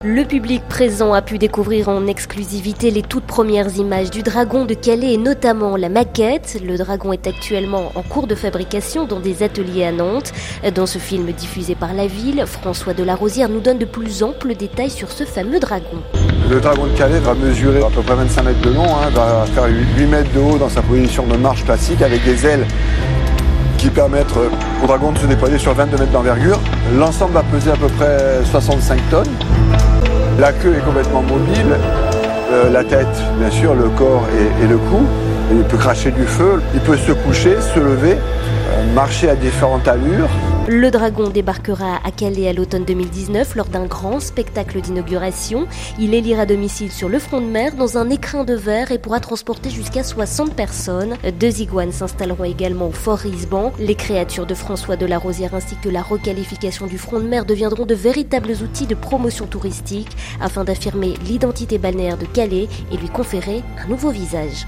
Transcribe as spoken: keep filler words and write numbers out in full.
Le public présent a pu découvrir en exclusivité les toutes premières images du dragon de Calais et notamment la maquette. Le dragon est actuellement en cours de fabrication dans des ateliers à Nantes. Dans ce film diffusé par la ville, François de la Rosière nous donne de plus amples détails sur ce fameux dragon. Le dragon de Calais va mesurer à peu près vingt-cinq mètres de long, hein, va faire huit mètres de haut dans sa position de marche classique avec des ailes qui permettent au dragon de se déployer sur vingt-deux mètres d'envergure. L'ensemble va peser à peu près soixante-cinq tonnes. La queue est complètement mobile, euh, la tête, bien sûr, le corps et, et le cou. Il peut cracher du feu, il peut se coucher, se lever, euh, marcher à différentes allures. Le dragon débarquera à Calais à l'automne deux mille dix-neuf lors d'un grand spectacle d'inauguration. Il élire à domicile sur le front de mer dans un écrin de verre et pourra transporter jusqu'à soixante personnes. Deux iguanes s'installeront également au Fort Risban. Les créatures de François de la Rosière ainsi que la requalification du front de mer deviendront de véritables outils de promotion touristique afin d'affirmer l'identité balnéaire de Calais et lui conférer un nouveau visage.